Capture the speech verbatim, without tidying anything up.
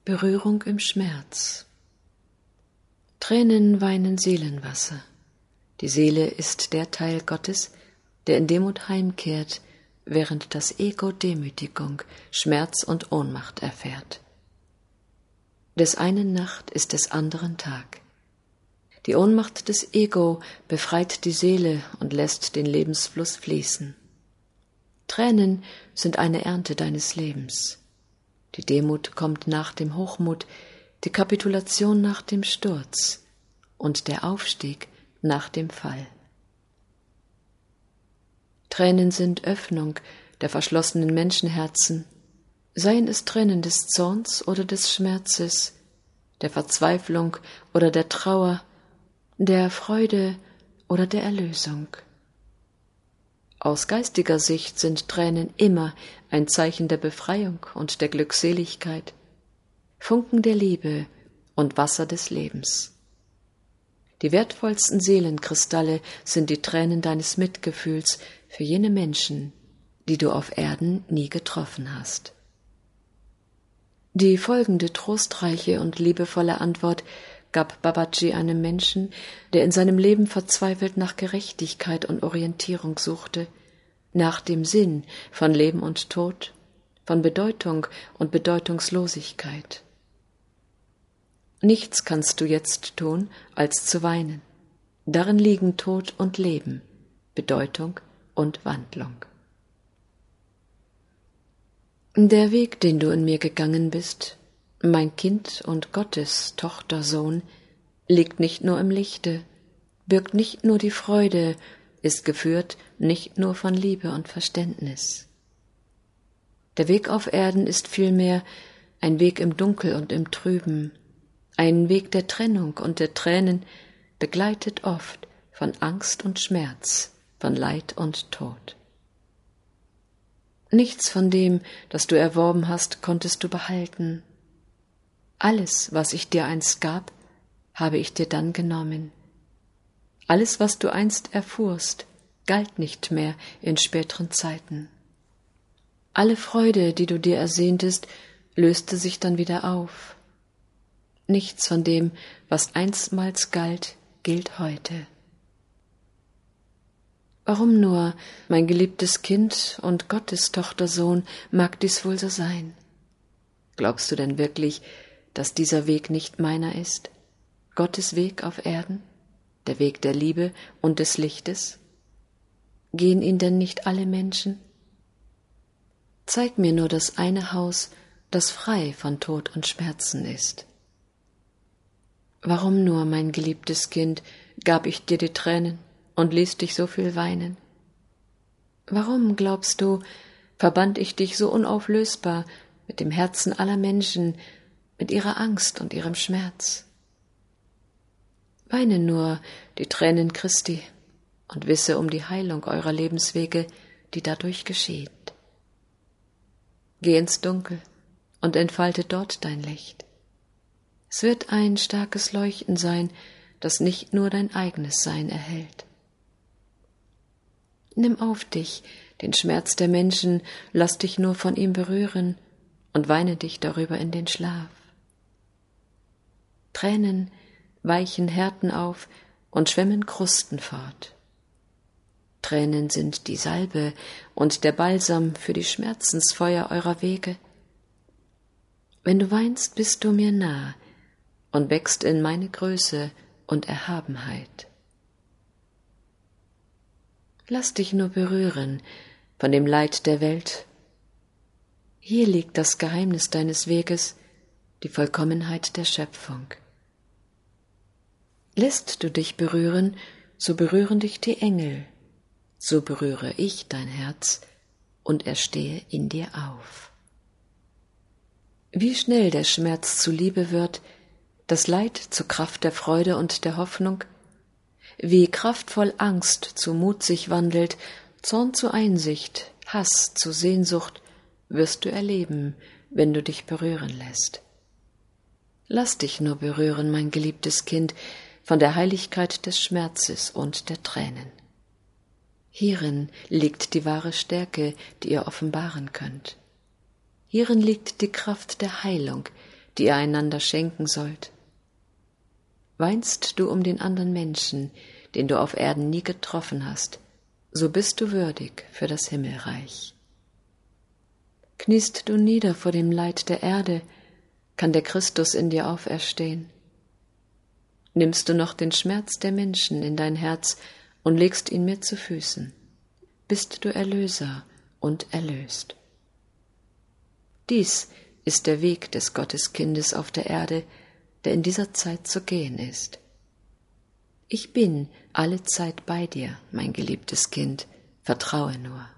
Berührung im Schmerz. Tränen weinen Seelenwasser. Die Seele ist der Teil Gottes, der in Demut heimkehrt, während das Ego Demütigung, Schmerz und Ohnmacht erfährt. Des einen Nacht ist des anderen Tag. Die Ohnmacht des Ego befreit die Seele und lässt den Lebensfluss fließen. Tränen sind eine Ernte deines Lebens. Die Demut kommt nach dem Hochmut, die Kapitulation nach dem Sturz und der Aufstieg nach dem Fall. Tränen sind Öffnung der verschlossenen Menschenherzen, seien es Tränen des Zorns oder des Schmerzes, der Verzweiflung oder der Trauer, der Freude oder der Erlösung. Aus geistiger Sicht sind Tränen immer ein Zeichen der Befreiung und der Glückseligkeit, Funken der Liebe und Wasser des Lebens. Die wertvollsten Seelenkristalle sind die Tränen deines Mitgefühls für jene Menschen, die du auf Erden nie getroffen hast. Die folgende trostreiche und liebevolle Antwort gab Babaji einem Menschen, der in seinem Leben verzweifelt nach Gerechtigkeit und Orientierung suchte, nach dem Sinn von Leben und Tod, von Bedeutung und Bedeutungslosigkeit. Nichts kannst du jetzt tun, als zu weinen. Darin liegen Tod und Leben, Bedeutung und Wandlung. Der Weg, den du in mir gegangen bist, mein Kind und Gottes Tochtersohn, liegt nicht nur im Lichte, birgt nicht nur die Freude, ist geführt nicht nur von Liebe und Verständnis. Der Weg auf Erden ist vielmehr ein Weg im Dunkel und im Trüben, ein Weg der Trennung und der Tränen, begleitet oft von Angst und Schmerz, von Leid und Tod. Nichts von dem, das du erworben hast, konntest du behalten. Alles, was ich dir einst gab, habe ich dir dann genommen. Alles, was du einst erfuhrst, galt nicht mehr in späteren Zeiten. Alle Freude, die du dir ersehntest, löste sich dann wieder auf. Nichts von dem, was einstmals galt, gilt heute. Warum nur, mein geliebtes Kind und Gottes Tochtersohn, mag dies wohl so sein? Glaubst du denn wirklich, dass dieser Weg nicht meiner ist? Gottes Weg auf Erden? Der Weg der Liebe und des Lichtes? Gehen ihn denn nicht alle Menschen? Zeig mir nur das eine Haus, das frei von Tod und Schmerzen ist. Warum nur, mein geliebtes Kind, gab ich dir die Tränen und ließ dich so viel weinen? Warum, glaubst du, verband ich dich so unauflösbar mit dem Herzen aller Menschen, mit ihrer Angst und ihrem Schmerz? Weine nur die Tränen Christi und wisse um die Heilung eurer Lebenswege, die dadurch geschieht. Geh ins Dunkel und entfalte dort dein Licht. Es wird ein starkes Leuchten sein, das nicht nur dein eigenes Sein erhält. Nimm auf dich den Schmerz der Menschen, lass dich nur von ihm berühren und weine dich darüber in den Schlaf. Tränen weichen Härten auf und schwemmen Krusten fort. Tränen sind die Salbe und der Balsam für die Schmerzensfeuer eurer Wege. Wenn du weinst, bist du mir nah und wächst in meine Größe und Erhabenheit. Lass dich nur berühren von dem Leid der Welt. Hier liegt das Geheimnis deines Weges, die Vollkommenheit der Schöpfung. Lässt du dich berühren, so berühren dich die Engel, so berühre ich dein Herz und erstehe in dir auf. Wie schnell der Schmerz zu Liebe wird, das Leid zur Kraft der Freude und der Hoffnung, wie kraftvoll Angst zu Mut sich wandelt, Zorn zu Einsicht, Hass zu Sehnsucht, wirst du erleben, wenn du dich berühren lässt. Lass dich nur berühren, mein geliebtes Kind, von der Heiligkeit des Schmerzes und der Tränen. Hierin liegt die wahre Stärke, die ihr offenbaren könnt. Hierin liegt die Kraft der Heilung, die ihr einander schenken sollt? Weinst du um den anderen Menschen, den du auf Erden nie getroffen hast, so bist du würdig für das Himmelreich. Kniest du nieder vor dem Leid der Erde, kann der Christus in dir auferstehen. Nimmst du noch den Schmerz der Menschen in dein Herz und legst ihn mir zu Füßen, bist du Erlöser und erlöst. Dies ist der Weg des Gotteskindes auf der Erde, der in dieser Zeit zu gehen ist. Ich bin alle Zeit bei dir, mein geliebtes Kind, vertraue nur.